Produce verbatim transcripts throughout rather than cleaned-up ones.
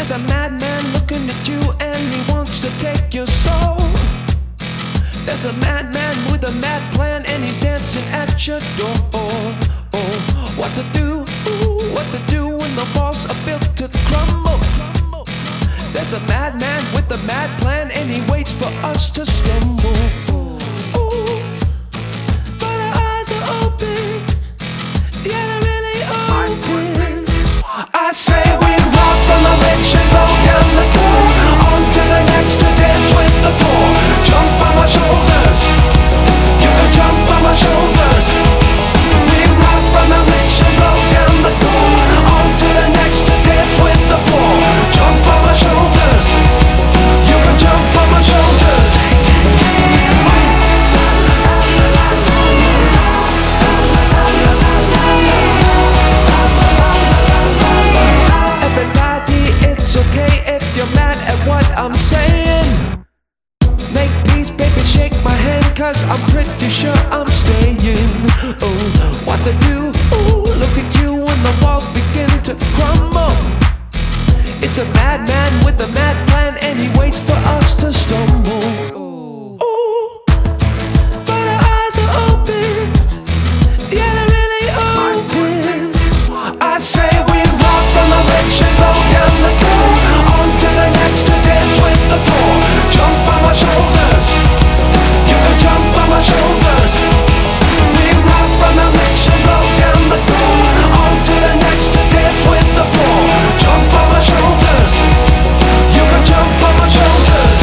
There's a madman looking at you and he wants to take your soul. There's a madman with a mad plan and he's dancing at your door. Oh, what to do? Ooh, what to do when the walls are built to crumble? There's a madman with a mad plan and he waits for us to stumble. Ooh, but our eyes are open. Yeah, they're really open. I say we walk from the rich and go down the poor, on to the next to dance with the poor. Jump on my shoulders, you can jump on my shoulders. We rock from the rich and go down the poor, on to the next to dance with the poor. Jump on my shoulders, you can jump on my shoulders. I'm saying, make peace, baby, shake my hand, cause I'm pretty sure I'm staying. Oh, what to do? Ooh, look at you when the walls begin to crumble. It's a madman with a mad plan and he waits for us to stumble. Ooh, but our eyes are open. Yeah, they're really open. I say we walk from the rich and go down the poor, on to the next to dance with the poor. Jump on my shoulders, you can jump on my shoulders. We rock from the rich and go down the poor, on to the next to dance with the poor. Jump on my shoulders, you can jump on my shoulders.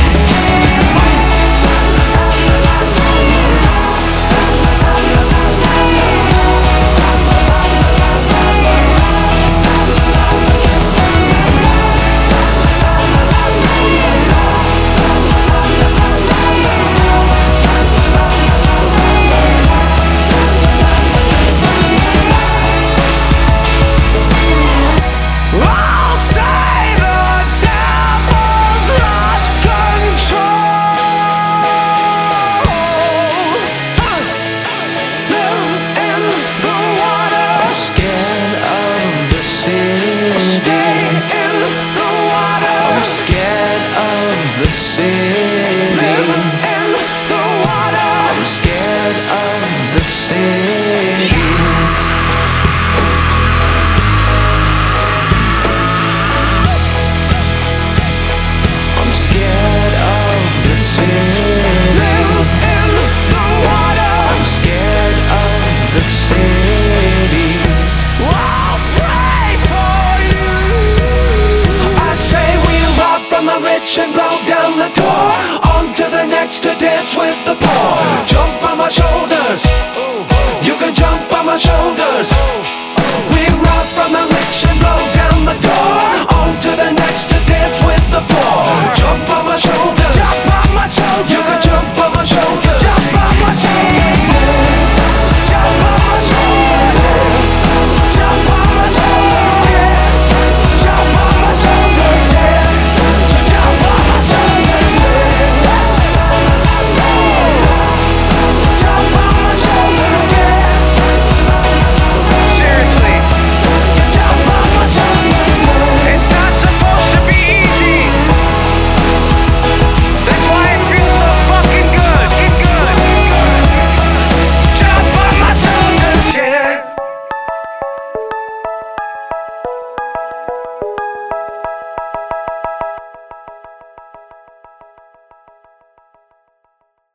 The city, living in the water. I'm scared of the city. I'm scared of the city. Living in the water. I'm scared of the city. I'll pray for you. I say we rob from the rich and blow down the door, on to the next to dance with